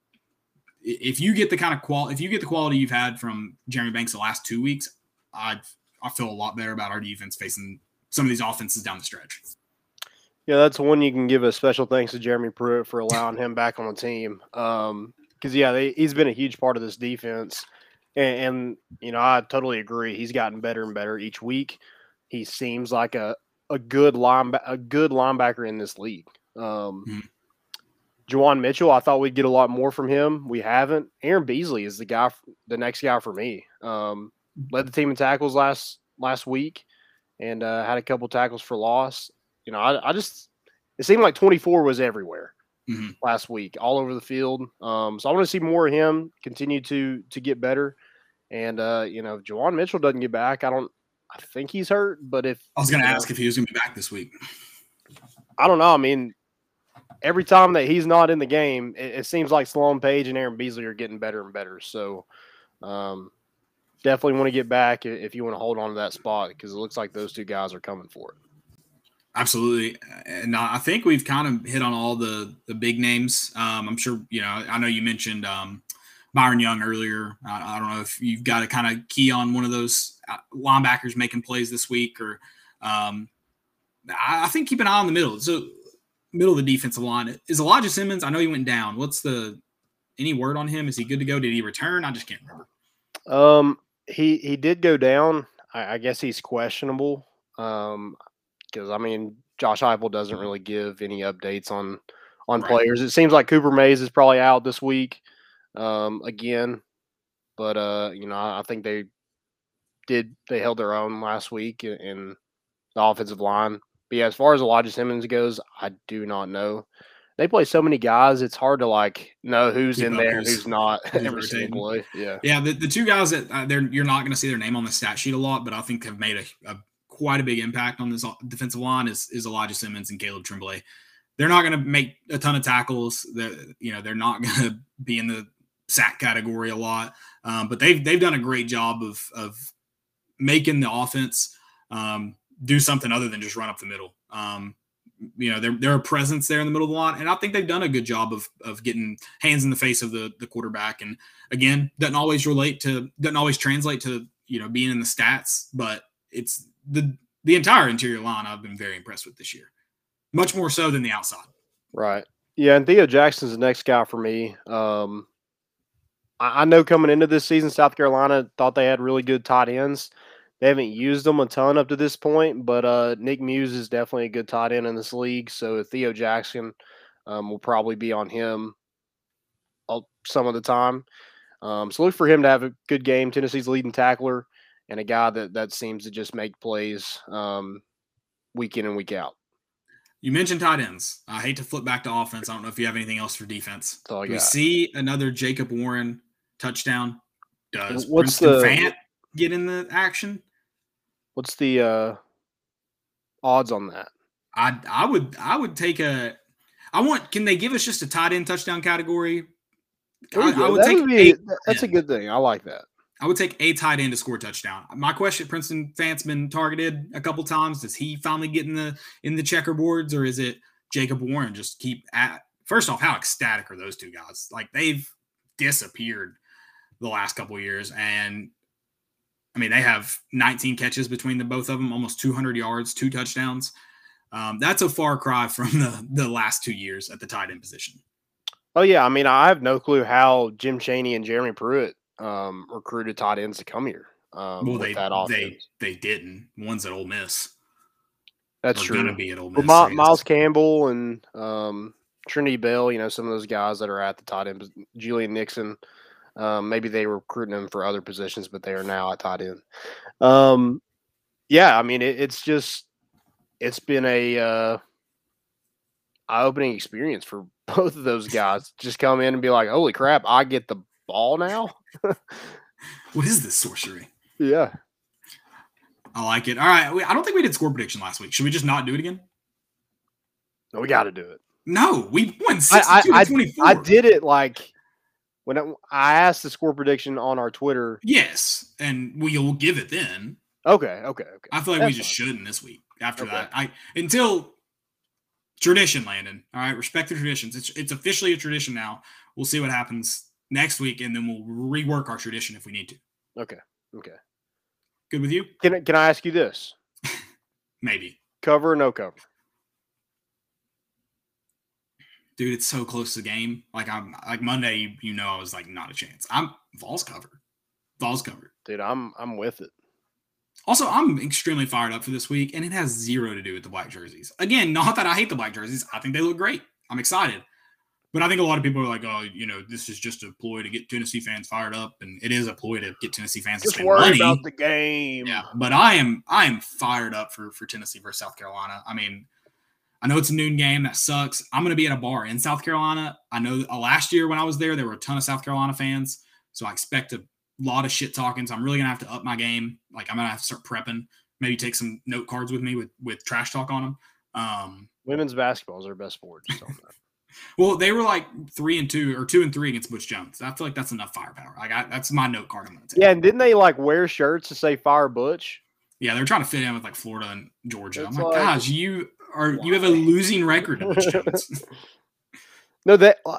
If you get the kind of qual if you get the quality you've had from Jeremy Banks the last two weeks, I I feel a lot better about our defense facing some of these offenses down the stretch. Yeah, that's one you can give a special thanks to Jeremy Pruitt for allowing him back on the team. Um, because yeah, they, he's been a huge part of this defense, and, and you know I totally agree. He's gotten better and better each week. He seems like a a good line a good linebacker in this league. Um, mm-hmm. Juwan Mitchell, I thought we'd get a lot more from him. We haven't. Aaron Beasley is the guy, the next guy for me. Um, led the team in tackles last last week, and uh, had a couple tackles for loss. You know, I, I just it seemed like twenty-four was everywhere mm-hmm. last week, all over the field. Um, so I want to see more of him continue to to get better. And uh, you know, if Juwan Mitchell doesn't get back, I don't. I think he's hurt, but if I was going to ask know, if he was going to be back this week, I don't know. I mean, every time that he's not in the game, it, it seems like Sloan Page and Aaron Beasley are getting better and better. So, um, definitely want to get back if you want to hold on to that spot, because it looks like those two guys are coming for it. Absolutely. And I think we've kind of hit on all the, the big names. Um, I'm sure, you know, I know you mentioned um, Byron Young earlier. I, I don't know if you've got to kind of key on one of those linebackers making plays this week, or um, I, I think keep an eye on the middle. So middle of the defensive line is Elijah Simmons. I know he went down. What's the, any word on him? Is he good to go? Did he return? I just can't remember. Um, he, he did go down. I, I guess he's questionable. Um, Because, I mean, Josh Heupel doesn't really give any updates on on right. players. It seems like Cooper Mays is probably out this week um, again. But, uh, you know, I think they did – they held their own last week in, in the offensive line. But, yeah, as far as Elijah Simmons goes, I do not know. They play so many guys, it's hard to, like, know who's Keep in there and who's not every single play. Yeah, yeah the, the two guys that uh, – they're you're not going to see their name on the stat sheet a lot, but I think have made a, a – quite a big impact on this defensive line is, is Elijah Simmons and Caleb Tremblay. They're not going to make a ton of tackles. They're, you know, they're not going to be in the sack category a lot, um, but they've they've done a great job of of making the offense um, do something other than just run up the middle. Um, you know, they're they're a presence there in the middle of the line, and I think they've done a good job of of getting hands in the face of the the quarterback. And again, doesn't always relate to doesn't always translate to you know being in the stats, but it's the the entire interior line I've been very impressed with this year, much more so than the outside. Right. Yeah, and Theo Jackson's the next guy for me. Um, I, I know coming into this season, South Carolina thought they had really good tight ends. They haven't used them a ton up to this point, but uh, Nick Muse is definitely a good tight end in this league. So Theo Jackson um, will probably be on him some of the time. Um, so look for him to have a good game. Tennessee's leading tackler, and a guy that, that seems to just make plays um, week in and week out. You mentioned tight ends. I hate to flip back to offense. I don't know if you have anything else for defense. Do we see another Jacob Warren touchdown? Does what's Princeton the Fant get in the action? What's the uh, odds on that? I I would I would take a. I want. Can they give us just a tight end touchdown category? I, I would that take. Would be, eight, that's a good thing. I like that. I would take a tight end to score a touchdown. My question: Princeton Fant's been targeted a couple times. Does he finally get in the in the checkerboards, or is it Jacob Warren just keep at? First off, how ecstatic are those two guys? Like they've disappeared the last couple of years, and I mean they have nineteen catches between the both of them, almost two hundred yards, two touchdowns. Um, that's a far cry from the the last two years at the tight end position. Oh yeah, I mean I have no clue how Jim Chaney and Jeremy Pruitt um recruited tight ends to come here. Um well they that they they didn't. One's at Ole Miss. That's They're true. Gonna be at Ole Miss. Well, Miles Campbell and um Trinity Bell, you know, some of those guys that are at the tight end, Julian Nixon, um, maybe they were recruiting them for other positions, but they are now at tight end. Um yeah, I mean it, it's just it's been a uh eye-opening experience for both of those guys. Just come in and be like, holy crap, I get the ball now? What is this sorcery? Yeah. I like it. All right. We, I don't think we did score prediction last week. Should we just not do it again? No, we got to do it. No, we won I, sixty-two I, to twenty-four. I, I did it like when I, I asked the score prediction on our Twitter. Yes, and we'll give it then. Okay, okay, okay. I feel like That's we just fine. shouldn't this week. After Okay. that, I until tradition, Landon. All right, respect the traditions. It's it's officially a tradition now. We'll see what happens next week, and then we'll rework our tradition if we need to. Okay, okay. Good with you? Can I- can I ask you this? Maybe, Cover or no cover? dude. It's so close to the game. Like I'm like Monday. You, you know, I was like not a chance. I'm Vols covered. Vols covered. Dude, I'm I'm with it. Also, I'm extremely fired up for this week, and it has zero to do with the black jerseys. Again, not that I hate the black jerseys. I think they look great. I'm excited. But I think a lot of people are like, oh, you know, this is just a ploy to get Tennessee fans fired up. And it is a ploy to get Tennessee fans to Just spend worry money. about the game. Yeah, but I am I am fired up for, for Tennessee versus South Carolina. I mean, I know it's a noon game. That sucks. I'm going to be at a bar in South Carolina. I know uh, last year when I was there, there were a ton of South Carolina fans. So I expect a lot of shit talking. So I'm really going to have to up my game. Like, I'm going to have to start prepping. Maybe take some note cards with me with, with trash talk on them. Um, Women's basketball is their best sport. Just on that. well, they were like three and two or two and three against Butch Jones. I feel like that's enough firepower. Like, I, that's my note card I'm going to take. Yeah, and didn't they like wear shirts to say "Fire Butch"? Yeah, they're trying to fit in with like Florida and Georgia. It's I'm like, like, gosh, you are you have a losing record in Butch Jones. No, that uh,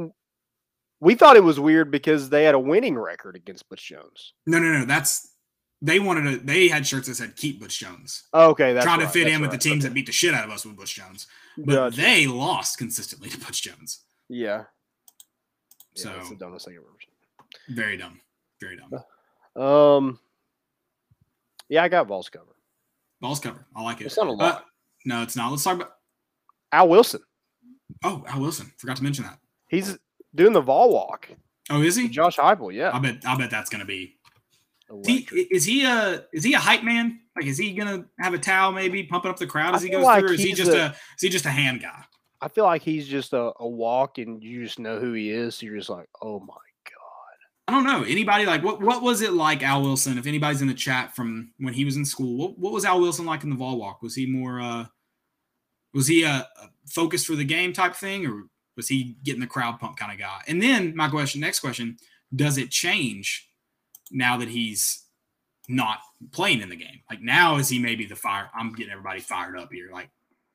we thought it was weird because they had a winning record against Butch Jones. No, no, no. That's they wanted to. They had shirts that said "Keep Butch Jones," Oh, okay, that's trying right, to fit that's in with right, the teams okay. that beat the shit out of us with Butch Jones. But Gotcha. they lost consistently to Butch Jones. Yeah. Yeah, So that's the dumbest thing I've ever seen. very dumb, very dumb. Um, yeah, I got Vols cover. Balls cover. I like it. It's not a lot. Uh, no, it's not. Let's talk about. Al Wilson, Oh, Al Wilson. Forgot to mention that. he's doing the Vol walk. Oh, is he? Josh Heupel, yeah. I bet. I bet that's gonna be. Is Electric. he, is he a is he a hype man? Like, is he gonna have a towel maybe pumping up the crowd as I he feel goes like through? Or is he he's just a- a is he just a hand guy? I feel like he's just a, a walk, and you just know who he is. So you're just like, oh my god. I don't know. Anybody like what what was it like Al Wilson? If anybody's in the chat from when he was in school, what, what was Al Wilson like in the Vol walk? Was he more uh was he a, a focus for the game type thing, or was he getting the crowd pump kind of guy? And then my question, next question, does it change now that he's not playing in the game? Like, now is he maybe the fire? I'm getting everybody fired up here. Like,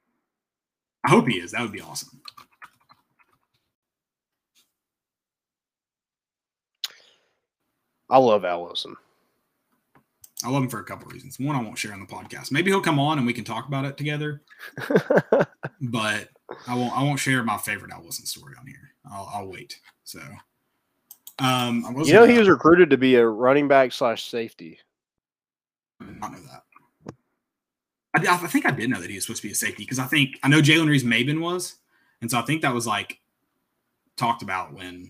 I hope he is. That would be awesome. I love Al Wilson. I love him for a couple reasons. One, I won't share on the podcast. Maybe he'll come on and we can talk about it together. But I won't. I won't share my favorite Al Wilson story on here. I'll, I'll wait. So, um, I was You know, he was recruited to be a running back slash safety. I did not know that. I, did- I think I did know that he was supposed to be a safety because I think I know Jalen Reese Maben was, and so I think that was like talked about when,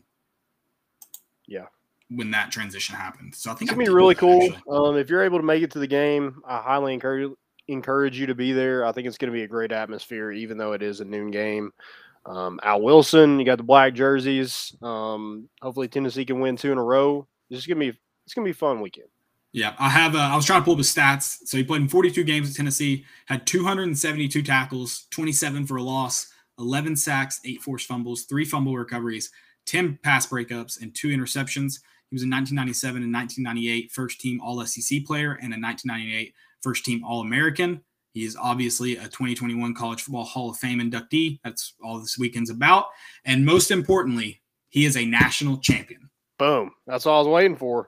Yeah. when that transition happened. So I think It's I gonna be did know really that, cool. actually. Um, if you're able to make it to the game, I highly encourage encourage you to be there. I think it's going to be a great atmosphere, even though it is a noon game. Um, Al Wilson, you got the black jerseys. Um, hopefully Tennessee can win two in a row. This is gonna be it's gonna be a fun weekend. Yeah, I have. Uh, I was trying to pull up his stats. So he played in forty-two games at Tennessee, had two hundred seventy-two tackles, twenty-seven for a loss, eleven sacks, eight forced fumbles, three fumble recoveries, ten pass breakups, and two interceptions. He was a nineteen ninety-seven and nineteen ninety-eight first team All S E C player and a nineteen ninety-eight first team All American. He is obviously a twenty twenty-one College Football Hall of Fame inductee. That's all this weekend's about. And most importantly, he is a national champion. Boom. That's all I was waiting for.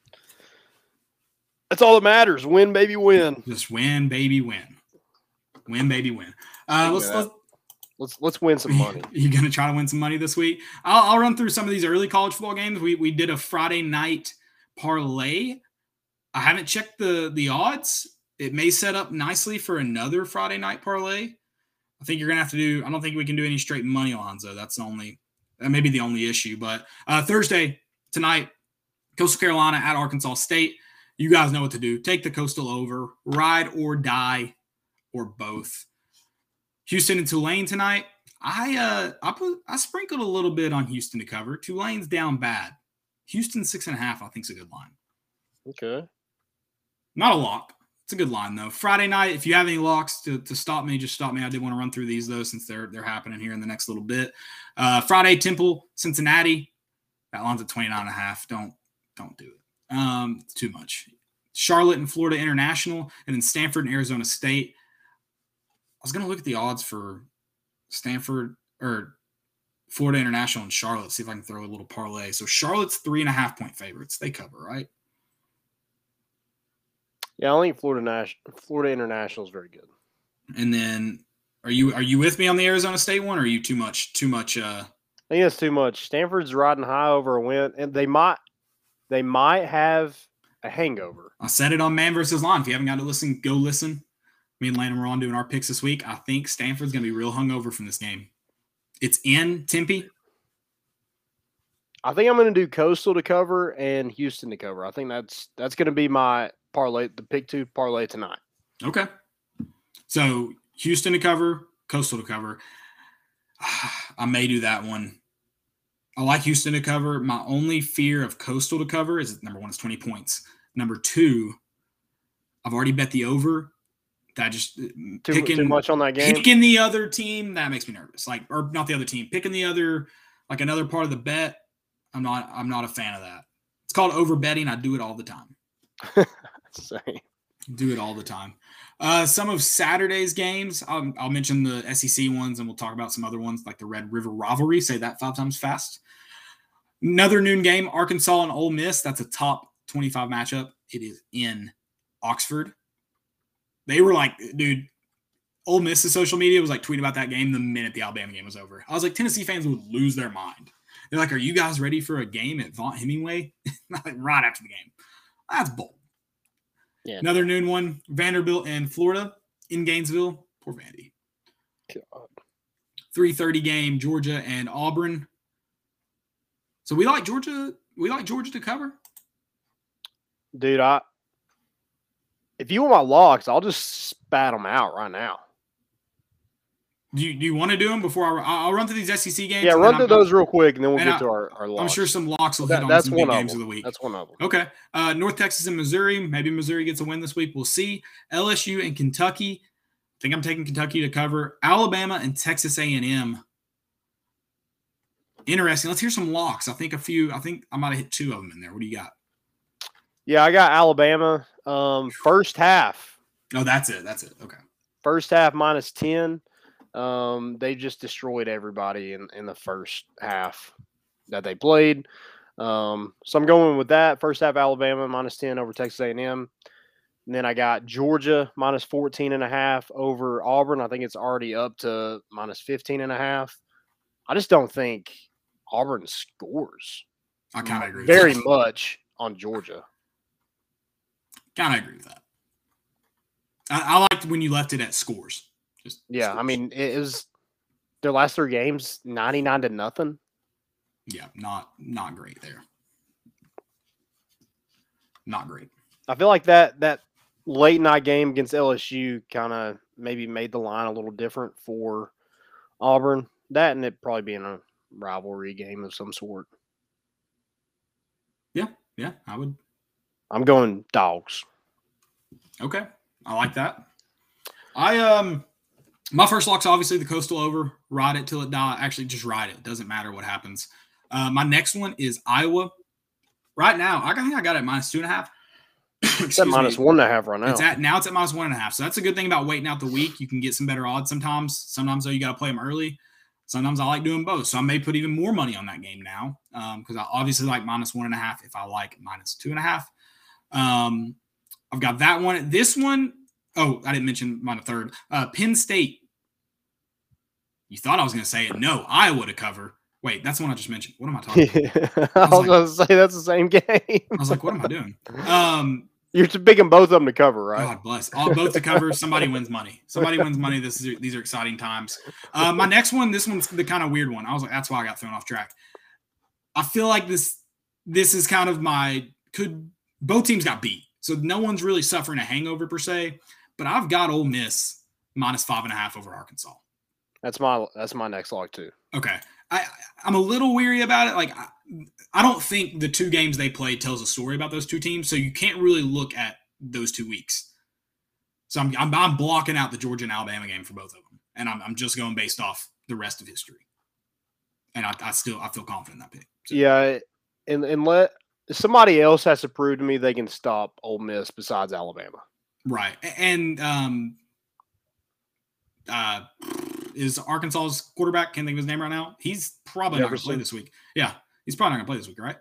That's all that matters. Win, baby, win. Just win, baby, win. Win, baby, win. Uh, let's, let's Let's let's win some money. You gonna try to win some money this week? I'll, I'll run through some of these early college football games. We we did a Friday night parlay. I haven't checked the the odds. It may set up nicely for another Friday night parlay. I think you're gonna have to do. I don't think we can do any straight money lines though. That's the only. That may be the only issue. But uh, Thursday tonight, Coastal Carolina at Arkansas State. You guys know what to do. Take the Coastal over. Ride or die, or both. Houston and Tulane tonight. I uh I put I sprinkled a little bit on Houston to cover. Tulane's down bad. Houston six and a half, I think is a good line. Okay. Not a lock. It's a good line though. Friday night, if you have any locks to, to stop me, just stop me. I did want to run through these though, since they're they're happening here in the next little bit. Uh, Friday, Temple, Cincinnati. That line's at twenty-nine and a half. Don't don't do it. Um, it's too much. Charlotte and Florida International, and then Stanford and Arizona State. I was gonna look at the odds for Stanford or Florida International and Charlotte, see if I can throw a little parlay. So Charlotte's three and a half point favorites. They cover, right? Yeah, I think Florida National, Florida International is very good. And then, are you are you with me on the Arizona State one, or are you too much too much? Uh... I think that's too much. Stanford's riding high over a win, and they might they might have a hangover. I said it on Man versus Line. If you haven't got to listen, go listen. Me and Landon were on doing our picks this week. I think Stanford's going to be real hungover from this game. It's in Tempe. I think I'm going to do Coastal to cover and Houston to cover. I think that's that's going to be my parlay, the pick two parlay tonight. Okay. So Houston to cover, Coastal to cover. I may do that one. I like Houston to cover. My only fear of Coastal to cover is, number one, it's twenty points. Number two, I've already bet the over. That just Too, picking, too much on that game. Picking the other team, that makes me nervous. Like, or not the other team, picking the other, like another part of the bet. I'm not. I'm not a fan of that. It's called over betting. I do it all the time. Same. Do it all the time. Uh, some of Saturday's games, I'll, I'll mention the S E C ones, and we'll talk about some other ones like the Red River Rivalry. Say that five times fast. Another noon game, Arkansas and Ole Miss. That's a top twenty-five matchup. It is in Oxford. They were like, dude, Ole Miss's social media was like tweeting about that game the minute the Alabama game was over. I was like, Tennessee fans would lose their mind. They're like, are you guys ready for a game at Vaught Hemingway? Like right after the game. That's bold. Yeah. Another noon one, Vanderbilt and Florida in Gainesville. Poor Vandy. God. three thirty game, Georgia and Auburn. So we like Georgia. We like Georgia to cover. Dude, I if you want my locks, I'll just spat them out right now. Do you, do you want to do them before I? I'll run through these S E C games. Yeah, run through those real quick, and then we'll and get I, to our, our locks. I'm sure some locks will that, hit on that's some one big of games them. of the week. That's one of them. Okay. Uh, North Texas and Missouri. Maybe Missouri gets a win this week. We'll see. L S U and Kentucky. I think I'm taking Kentucky to cover. Alabama and Texas A and M. Interesting. Let's hear some locks. I think a few. I think I might have hit two of them in there. What do you got? Yeah, I got Alabama. Um, first half. Oh, that's it. That's it. Okay. First half minus ten. Um, they just destroyed everybody in, in the first half that they played. Um, so I'm going with that. First half Alabama minus ten over Texas A and M. And then I got Georgia minus fourteen and a half over Auburn. I think it's already up to minus fifteen and a half. I just don't think Auburn scores. I kind of agree. Very with that. much on Georgia. Kind of agree with that. I, I liked when you left it at scores. Just Yeah, scores. I mean, it was their last three games, ninety-nine to nothing. Yeah, not not great there. Not great. I feel like that that late night game against L S U kind of maybe made the line a little different for Auburn. That and it probably being a rivalry game of some sort. Yeah, yeah, I would. I'm going dogs. Okay, I like that. I um, my first lock's obviously the Coastal over. Ride it till it die. Actually, just ride it. Doesn't matter what happens. Uh, my next one is Iowa. Right now, I think I got it at minus two and a half. It's at minus one and a half right now. It's at now. It's at minus one and a half. So that's a good thing about waiting out the week. You can get some better odds sometimes. Sometimes though, you got to play them early. Sometimes I like doing both. So I may put even more money on that game now because um, I obviously like minus one and a half if I like minus two and a half. Um, I've got that one. This one, oh, I didn't mention mine a third. Uh, Penn State. You thought I was going to say it. No, Iowa to cover. Wait, that's the one I just mentioned. What am I talking about? I was, I was going to say that's the same game. I was like, what am I doing? Um, You're picking both of them to cover, right? God bless. All both to cover. Somebody wins money. Somebody wins money. This is these are exciting times. Uh, my next one, this one's the kind of weird one. I was like, that's why I got thrown off track. I feel like this this is kind of my could both teams got beat. So no one's really suffering a hangover per se. But I've got Ole Miss minus five and a half over Arkansas. That's my that's my next lock too. Okay. I I'm a little weary about it. Like I, I don't think the two games they played tells a story about those two teams, so you can't really look at those two weeks. So I'm I'm, I'm blocking out the Georgia and Alabama game for both of them, and I'm I'm just going based off the rest of history. And I, I still I feel confident in that pick. So. Yeah, and and let somebody else has to prove to me they can stop Ole Miss besides Alabama. Right, and um, uh, is Arkansas's quarterback? Can't think of his name right now. He's probably not going to play this week. Yeah, he's probably not going to play this week, right?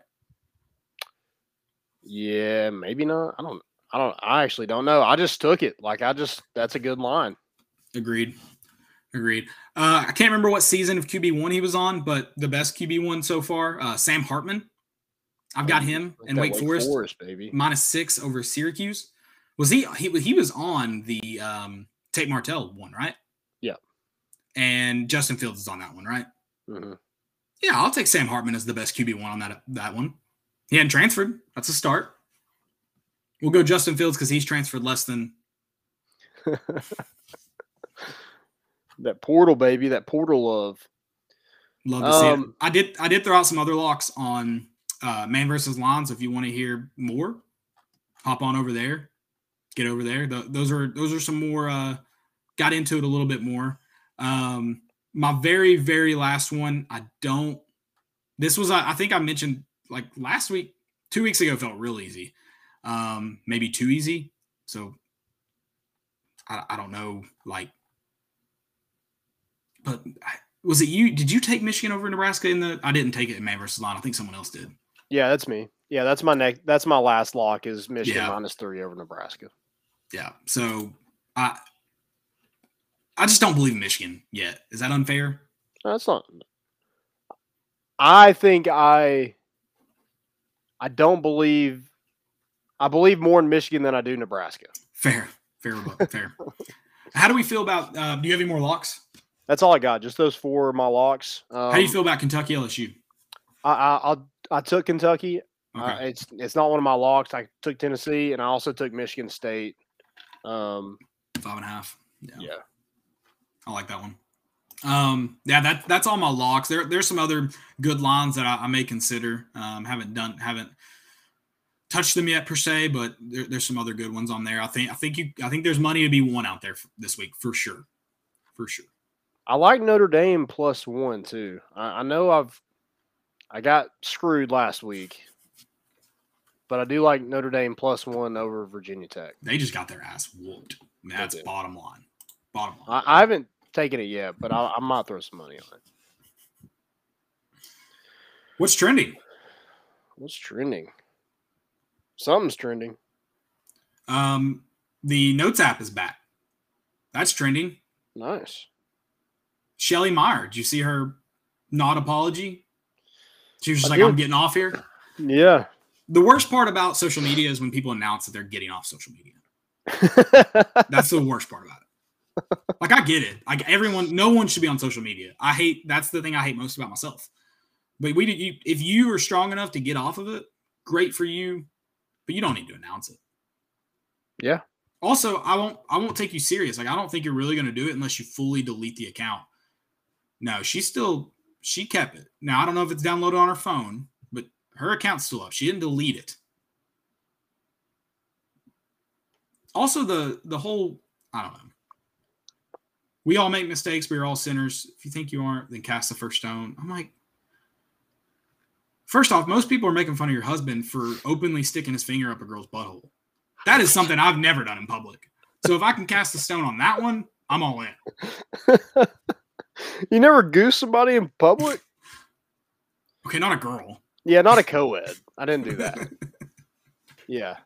Yeah, maybe not. I don't. I don't. I actually don't know. I just took it. Like I just. That's a good line. Agreed. Agreed. Uh, I can't remember what season of Q B one he was on, but the best Q B one so far, uh, Sam Hartman. I've got him in Wake, Wake Forest, Forest, baby. Minus six over Syracuse. Was he? He he was on the um, Tate Martell one, right? Yeah. And Justin Fields is on that one, right? Mm-hmm. Yeah, I'll take Sam Hartman as the best Q B one on that that one. He hadn't transferred. That's a start. We'll go Justin Fields because he's transferred less than. That portal, baby. That portal love. Love to see um, it. I did. I did throw out some other locks on uh, Man versus Lines. If you want to hear more, hop on over there. Get over there. The, those are those are some more. Uh, got into it a little bit more. Um, my very very last one. I don't. This was. I think I mentioned like last week, two weeks ago. Felt real easy. Um, maybe too easy. So I, I don't know. Like. But was it you? Did you take Michigan over Nebraska in the? I didn't take it in Man versus Line. I think someone else did. Yeah, that's me. Yeah, that's my next. That's my last lock is Michigan yeah. minus three over Nebraska. Yeah. So I, I just don't believe in Michigan yet. Is that unfair? No, that's not. I think I. I don't believe. I believe more in Michigan than I do Nebraska. Fair, fair, fair. How do we feel about? Uh, do you have any more locks? That's all I got. Just those four are my locks. Um, How do you feel about Kentucky L S U? I I I, I took Kentucky. Okay. Uh, it's it's not one of my locks. I took Tennessee, and I also took Michigan State. Um, Five and a half. Yeah. yeah. I like that one. Um, yeah, that that's all my locks. There there's some other good lines that I, I may consider. Um, haven't done haven't touched them yet per se, but there, there's some other good ones on there. I think I think you I think there's money to be won out there this week for sure, for sure. I like Notre Dame plus one too. I, I know I've I got screwed last week, but I do like Notre Dame plus one over Virginia Tech. They just got their ass whooped. I mean, that's bottom line. Bottom line. I, I haven't taken it yet, but I, I might throw some money on it. What's trending? What's trending? Something's trending. Um, the Notes app is back. That's trending. Nice. Shelly Meyer, did you see her not apology? She was just I like, did. I'm getting off here. Yeah. The worst part about social media is when people announce that they're getting off social media. That's the worst part about it. Like, I get it. Like, everyone, no one should be on social media. I hate, that's the thing I hate most about myself. But we, you, if you are strong enough to get off of it, great for you, but you don't need to announce it. Yeah. Also, I won't, I won't take you serious. Like, I don't think you're really going to do it unless you fully delete the account. No, she still, she kept it. Now, I don't know if it's downloaded on her phone, but her account's still up. She didn't delete it. Also, the the whole, I don't know. We all make mistakes. We're all sinners. If you think you aren't, then cast the first stone. I'm like, first off, most people are making fun of your husband for openly sticking his finger up a girl's butthole. That is something I've never done in public. So if I can cast a stone on that one, I'm all in. You never goose somebody in public? Okay, not a girl. Yeah, not a co-ed. I didn't do that. Yeah.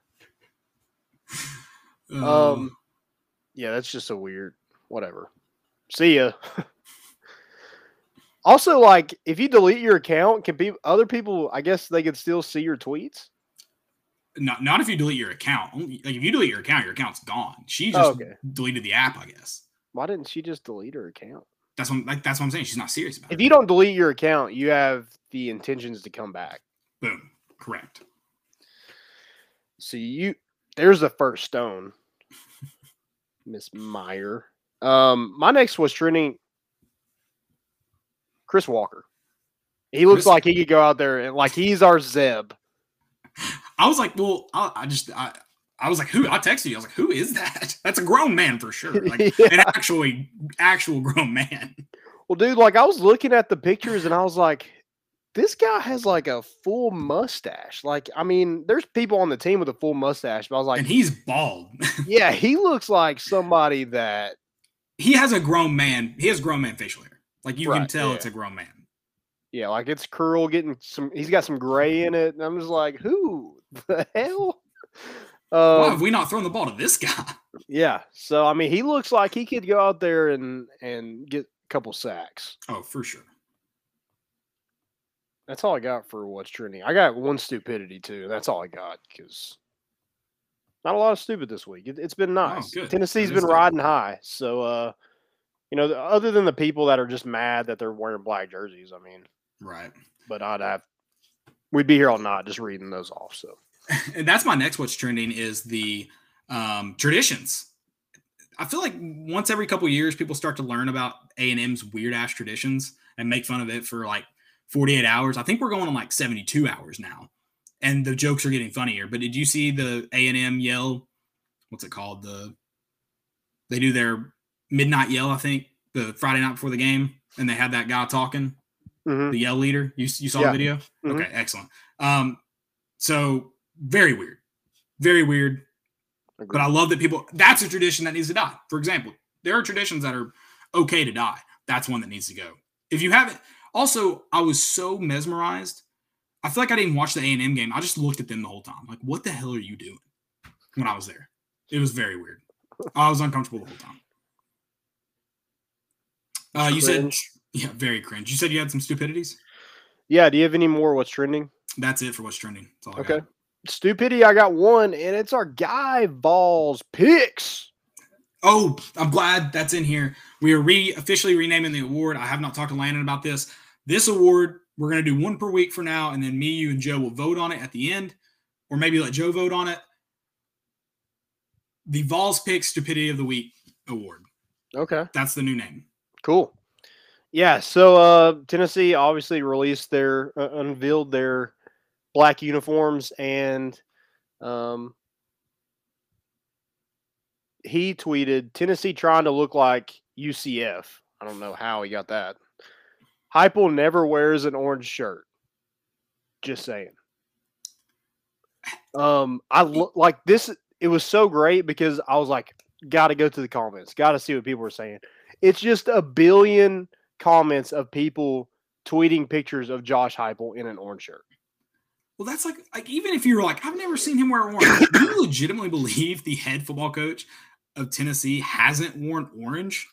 Uh, Um. Yeah, that's just a weird. Whatever. See ya. Also, like, if you delete your account, can people, other people, I guess they could still see your tweets? Not, not if you delete your account. Only, like, if you delete your account, your account's gone. She just Oh, okay. deleted the app, I guess. Why didn't she just delete her account? That's what, like, that's what I'm saying. She's not serious about If it. you don't delete your account, you have the intentions to come back. Boom. Correct. So you, there's the first stone, Miss Meyer. Um, my next was trending. Chris Walker. He looks Chris, like he could go out there and like he's our Zeb. I was like, well, I, I just I, I was like, who? I texted you. I was like, who is that? That's a grown man for sure. Like Yeah. an actually actual grown man. Well, dude, like I was looking at the pictures and I was like, this guy has like a full mustache. Like, I mean, there's people on the team with a full mustache, but I was like, And he's bald. yeah, he looks like somebody that He has a grown man. He has grown man facial hair. Like you can Right, tell yeah. it's a grown man. Yeah, like it's curl getting some. He's got some gray in it, and I'm just like, who the hell? Why Um, have we not thrown the ball to this guy? yeah, so I mean, he looks like he could go out there and and get a couple sacks. Oh, for sure. That's all I got for what's trending. I got one stupidity too. And that's all I got because not a lot of stupid this week. It, it's been nice. good. Tennessee's That been is good. riding high, so uh, you know, other than the people that are just mad that they're wearing black jerseys, I mean. Right. But I'd have, we'd be here all night just reading those off. So, And that's my next what's trending is the um, traditions. I feel like once every couple of years, people start to learn about A and M's weird ass traditions and make fun of it for like forty-eight hours. I think we're going on like seventy-two hours now, and the jokes are getting funnier. But did you see the A and M yell? What's it called? The they do their midnight yell. I think the Friday night before the game, and they had that guy talking. Mhm. The yell leader. You you saw Yeah. the video? Mhm. Okay, excellent. Um, so very weird, very weird. agreed. But I love that people. That's a tradition that needs to die. For example, there are traditions that are okay to die. That's one that needs to go. If you haven't. Also, I was so mesmerized. I feel like I didn't watch the A and M game. I just looked at them the whole time. Like, what the hell are you doing? When I was there, it was very weird. I was uncomfortable the whole time. Uh, you said. Cringe. Yeah, very cringe. You said you had some stupidities? Yeah. Do you have any more? What's trending? That's it for what's trending. That's all I Okay. got. Stupidity. I got one, and it's our guy Vols picks. Oh, I'm glad that's in here. We are re officially renaming the award. I have not talked to Landon about this. This award, we're going to do one per week for now, and then me, you, and Joe will vote on it at the end, or maybe let Joe vote on it. The Vols Pick Stupidity of the Week Award. Okay. That's the new name. Cool. Yeah. So uh, Tennessee obviously released their uh, unveiled their black uniforms, and um, he tweeted Tennessee trying to look like U C F. I don't know how he got that. Heupel never wears an orange shirt. Just saying. Um, I lo- like this. It was so great because I was like, got to go to the comments, got to see what people were saying. It's just a billion comments of people tweeting pictures of Josh Heupel in an orange shirt. Well, that's like, like even if you were like, I've never seen him wear orange. Do you legitimately believe the head football coach of Tennessee hasn't worn orange?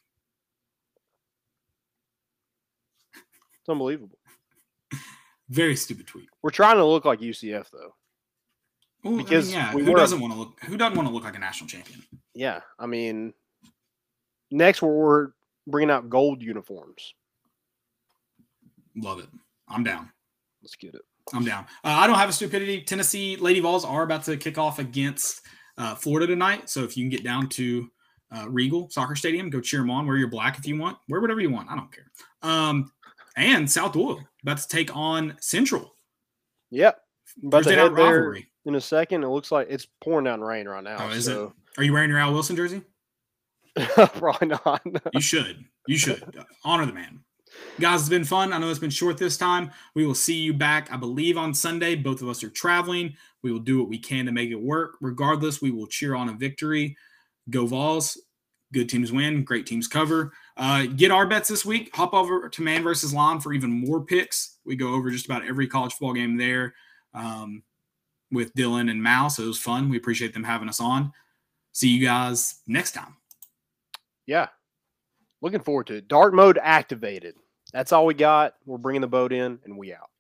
It's unbelievable. Very stupid tweet. We're trying to look like U C F though. Well, Because I mean, yeah, we who were- doesn't want to look? Who doesn't want to look like a national champion? Yeah, I mean, next we're, we're bringing out gold uniforms. Love it. I'm down. Let's get it. I'm down. Uh, I don't have a stupidity. Tennessee Lady Vols are about to kick off against uh, Florida tonight. So if you can get down to uh, Regal Soccer Stadium, go cheer them on. Wear your black if you want. Wear whatever you want. I don't care. Um, and South Oil about to take on Central. Yep. About to Thursday head night there rivalry. in a second. It looks like it's pouring down rain right now. Oh, is so. it? Are you wearing your Al Wilson jersey? Probably not. You should. You should. Honor the man. Guys, it's been fun. I know it's been short this time. We will see you back, I believe, on Sunday. Both of us are traveling. We will do what we can to make it work. Regardless, we will cheer on a victory. Go Vols. Good teams win. Great teams cover. Uh, get our bets this week. Hop over to Man versus Lawn for even more picks. We go over just about every college football game there um, with Dylan and Mal. So it was fun. We appreciate them having us on. See you guys next time. Yeah. Looking forward to it. Dark mode activated. That's all we got. We're bringing the boat in, and we out.